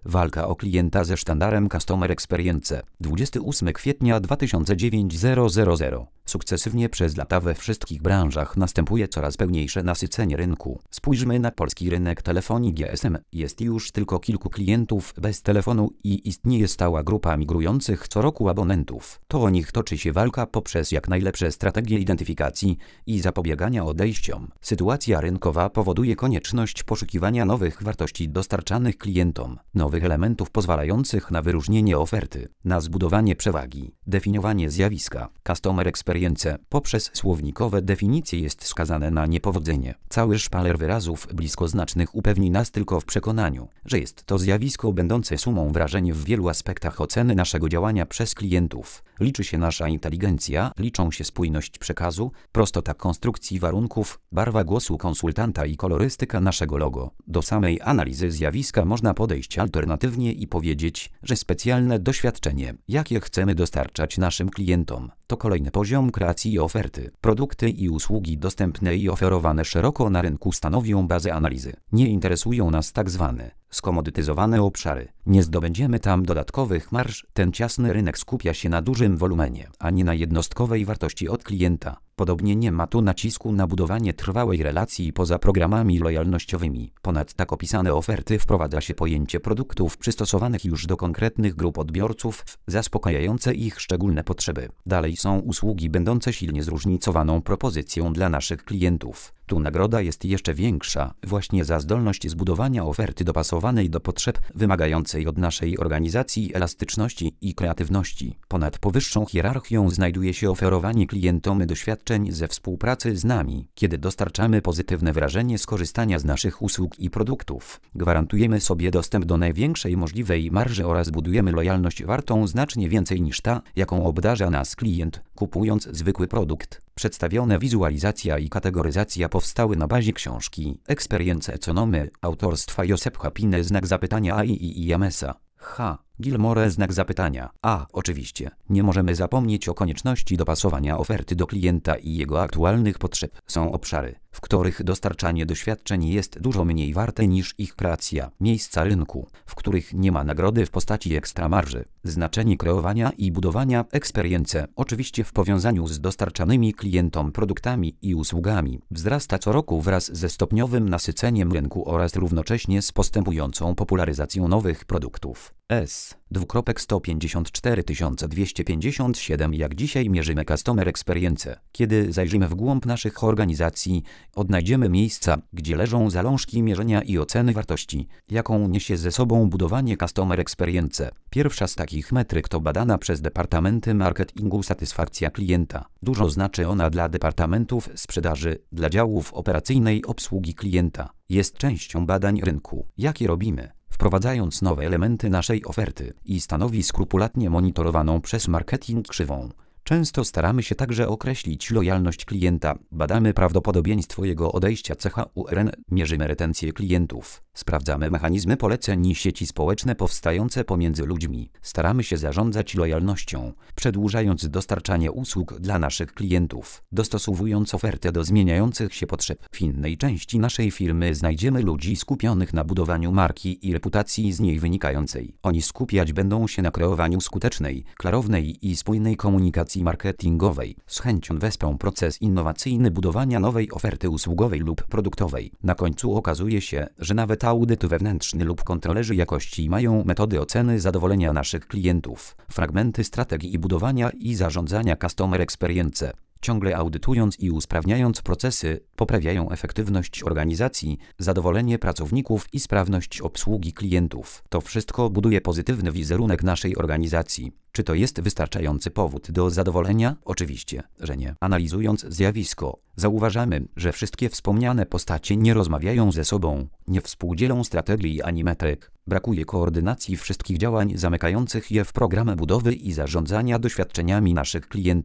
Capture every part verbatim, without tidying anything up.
Walka o klienta ze sztandarem Customer Experience. dwudziestego ósmego kwietnia dwa tysiące dziewiątego. Sukcesywnie przez lata we wszystkich branżach następuje coraz pełniejsze nasycenie rynku. Spójrzmy na polski rynek telefonii G S M. Jest już tylko kilku klientów bez telefonu i istnieje stała grupa migrujących co roku abonentów. To o nich toczy się walka poprzez jak najlepsze strategie identyfikacji i zapobiegania odejściom. Sytuacja rynkowa powoduje konieczność poszukiwania nowych wartości dostarczanych klientom, nowych elementów pozwalających na wyróżnienie oferty, na zbudowanie przewagi. Definiowanie zjawiska Customer Experience poprzez słownikowe definicje jest skazane na niepowodzenie. Cały szpaler wyrazów bliskoznacznych upewni nas tylko w przekonaniu, że jest to zjawisko będące sumą wrażeń w wielu aspektach oceny naszego działania przez klientów. Liczy się nasza inteligencja, liczą się spójność przekazu, prostota konstrukcji warunków, barwa głosu konsultanta i kolorystyka naszego logo. Do samej analizy zjawiska można podejść alternatywnie i powiedzieć, że specjalne doświadczenie, jakie chcemy dostarczać naszym klientom, to kolejny poziom kreacji oferty. Produkty i usługi dostępne i oferowane szeroko na rynku stanowią bazę analizy. Nie interesują nas tak zwane skomodytyzowane obszary. Nie zdobędziemy tam dodatkowych marż. Ten ciasny rynek skupia się na dużym wolumenie, a nie na jednostkowej wartości od klienta. Podobnie nie ma tu nacisku na budowanie trwałej relacji poza programami lojalnościowymi. Ponad tak opisane oferty wprowadza się pojęcie produktów przystosowanych już do konkretnych grup odbiorców, zaspokajające ich szczególne potrzeby. Dalej są usługi będące silnie zróżnicowaną propozycją dla naszych klientów. Tu nagroda jest jeszcze większa, właśnie za zdolność zbudowania oferty dopasowanej do potrzeb, wymagającej od naszej organizacji elastyczności i kreatywności. Ponad powyższą hierarchią znajduje się oferowanie klientom doświadczeń ze współpracy z nami. Kiedy dostarczamy pozytywne wrażenie skorzystania z naszych usług i produktów, gwarantujemy sobie dostęp do największej możliwej marży oraz budujemy lojalność wartą znacznie więcej niż ta, jaką obdarza nas klient, kupując zwykły produkt. Przedstawione wizualizacja i kategoryzacja powstały na bazie książki Experience Economy autorstwa Joseph Hapiny znak zapytania A I i M S A. H. Gilmore znak zapytania. A. Oczywiście, nie możemy zapomnieć o konieczności dopasowania oferty do klienta i jego aktualnych potrzeb. Są obszary, w których dostarczanie doświadczeń jest dużo mniej warte niż ich kreacja. Miejsca rynku, w których nie ma nagrody w postaci ekstra marży. Znaczenie kreowania i budowania experience, oczywiście w powiązaniu z dostarczanymi klientom produktami i usługami, wzrasta co roku wraz ze stopniowym nasyceniem rynku oraz równocześnie z postępującą popularyzacją nowych produktów. S. sto pięćdziesiąt cztery tysiące dwieście pięćdziesiąt siedem Jak dzisiaj mierzymy Customer Experience? Kiedy zajrzymy w głąb naszych organizacji, odnajdziemy miejsca, gdzie leżą zalążki mierzenia i oceny wartości, jaką niesie ze sobą budowanie Customer Experience. Pierwsza z takich metryk to badana przez departamenty marketingu satysfakcja klienta. Dużo znaczy ona dla departamentów sprzedaży, dla działów operacyjnej obsługi klienta. Jest częścią badań rynku, jakie robimy, wprowadzając nowe elementy naszej oferty i stanowi skrupulatnie monitorowaną przez marketing krzywą. Często staramy się także określić lojalność klienta, badamy prawdopodobieństwo jego odejścia C H U R N, mierzymy retencję klientów, sprawdzamy mechanizmy poleceń i sieci społeczne powstające pomiędzy ludźmi, staramy się zarządzać lojalnością, przedłużając dostarczanie usług dla naszych klientów, dostosowując ofertę do zmieniających się potrzeb. W innej części naszej firmy znajdziemy ludzi skupionych na budowaniu marki i reputacji z niej wynikającej. Oni skupiać będą się na kreowaniu skutecznej, klarownej i spójnej komunikacji marketingowej. Z chęcią wesprą proces innowacyjny budowania nowej oferty usługowej lub produktowej. Na końcu okazuje się, że nawet audyt wewnętrzny lub kontrolerzy jakości mają metody oceny zadowolenia naszych klientów, fragmenty strategii budowania i zarządzania Customer Experience. Ciągle audytując i usprawniając procesy, poprawiają efektywność organizacji, zadowolenie pracowników i sprawność obsługi klientów. To wszystko buduje pozytywny wizerunek naszej organizacji. Czy to jest wystarczający powód do zadowolenia? Oczywiście, że nie. Analizując zjawisko, zauważamy, że wszystkie wspomniane postacie nie rozmawiają ze sobą, nie współdzielą strategii ani metryk. Brakuje koordynacji wszystkich działań zamykających je w program budowy i zarządzania doświadczeniami naszych klientów.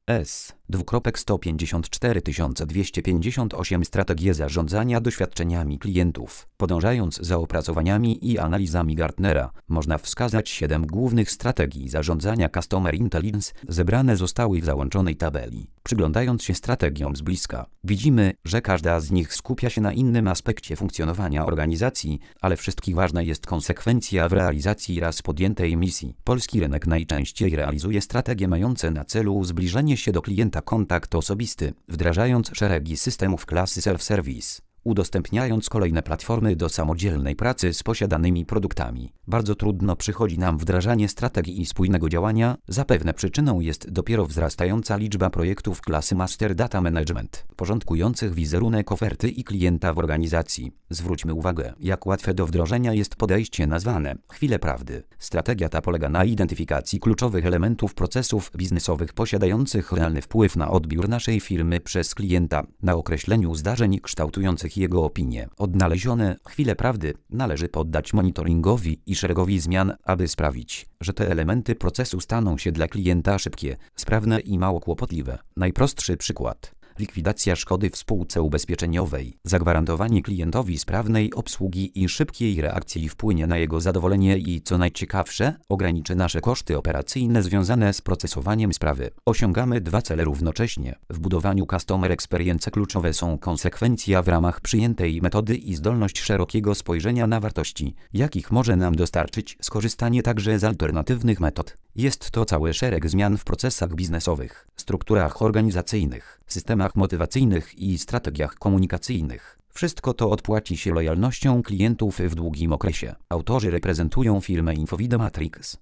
S. sto pięćdziesiąt cztery tysiące dwieście pięćdziesiąt osiem Strategie zarządzania doświadczeniami klientów. Podążając za opracowaniami i analizami Gartnera, można wskazać siedem głównych strategii zarządzania Customer Intelligence, zebrane zostały w załączonej tabeli. Przyglądając się strategiom z bliska, widzimy, że każda z nich skupia się na innym aspekcie funkcjonowania organizacji, ale wszystkich ważna jest konsekwencja w realizacji raz podjętej misji. Polski rynek najczęściej realizuje strategie mające na celu zbliżenie się do klienta, kontakt osobisty, wdrażając szeregi systemów klasy self-service, udostępniając kolejne platformy do samodzielnej pracy z posiadanymi produktami. Bardzo trudno przychodzi nam wdrażanie strategii i spójnego działania, zapewne przyczyną jest dopiero wzrastająca liczba projektów klasy Master Data Management, porządkujących wizerunek oferty i klienta w organizacji. Zwróćmy uwagę, jak łatwe do wdrożenia jest podejście nazwane chwile prawdy. Strategia ta polega na identyfikacji kluczowych elementów procesów biznesowych posiadających realny wpływ na odbiór naszej firmy przez klienta, na określeniu zdarzeń kształtujących jego opinię. Odnalezione chwile prawdy należy poddać monitoringowi i szeregowi zmian, aby sprawić, że te elementy procesu staną się dla klienta szybkie, sprawne i mało kłopotliwe. Najprostszy przykład. Likwidacja szkody w spółce ubezpieczeniowej. Zagwarantowanie klientowi sprawnej obsługi i szybkiej reakcji wpłynie na jego zadowolenie i, co najciekawsze, ograniczy nasze koszty operacyjne związane z procesowaniem sprawy. Osiągamy dwa cele równocześnie. W budowaniu Customer Experience kluczowe są konsekwencja w ramach przyjętej metody i zdolność szerokiego spojrzenia na wartości, jakich może nam dostarczyć skorzystanie także z alternatywnych metod. Jest to cały szereg zmian w procesach biznesowych, strukturach organizacyjnych, systemach motywacyjnych i strategiach komunikacyjnych. Wszystko to odpłaci się lojalnością klientów w długim okresie. Autorzy reprezentują firmę Infovida Matrix.